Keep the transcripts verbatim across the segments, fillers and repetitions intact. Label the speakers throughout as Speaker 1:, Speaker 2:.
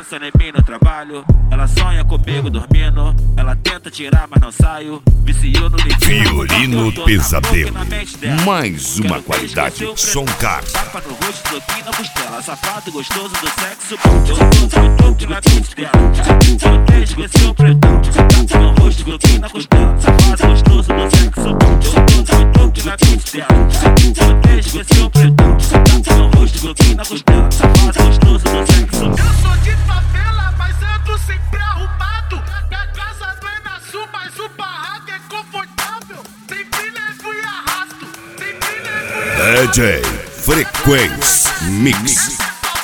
Speaker 1: pensando em mim no trabalho. Ela sonha comigo dormindo. Ela tenta tirar, mas não saio. Viciou no dedinho.
Speaker 2: Violino Pesadelo. Mais uma qualidade som caro.
Speaker 1: Tapa no rosto, toquinho na costela. Safado gostoso do sexo. Eu tô de na costela. Só três com esse pretão. Tapa no rosto, toquinho na costela. Safado gostoso do sexo. Eu tô de na costela. Só três com esse pretão. Tapa no rosto, toquinho na costela. Safado gostoso do sexo.
Speaker 3: Eu sou de favela, mas ando sempre arrumado. Minha casa não é na sul, mas o barraco é confortável. Sempre levo e arrasto. Sempre levo e
Speaker 2: D J Frequência Mix.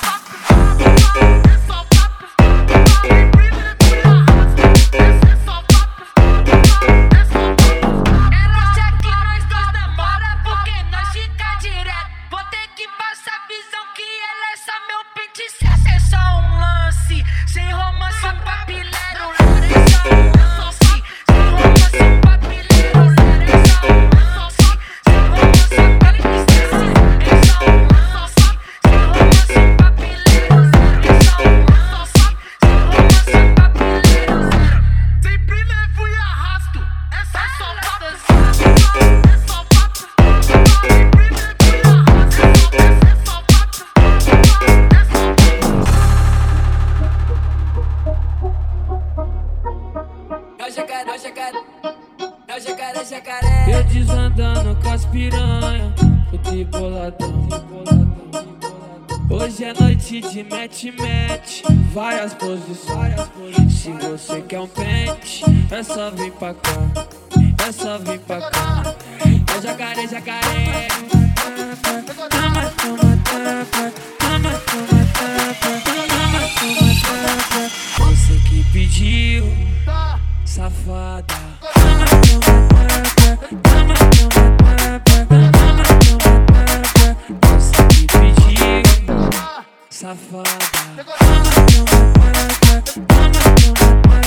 Speaker 4: Eu desandando com as piranha, tô de boladão. Hoje é noite de match-match, várias posições. Se você quer um pente, é só vir pra cá, é só vir pra cá. É jacaré, jacaré. Toma, toma, tapa, toma, toma, tapa, toma, toma, tapa. Você que pediu, safada. Toma, toma, tapa, toma, toma, tapa, toma, toma, tapa. Você que pediu, safada. Toma, toma, tapa, toma, toma, tapa.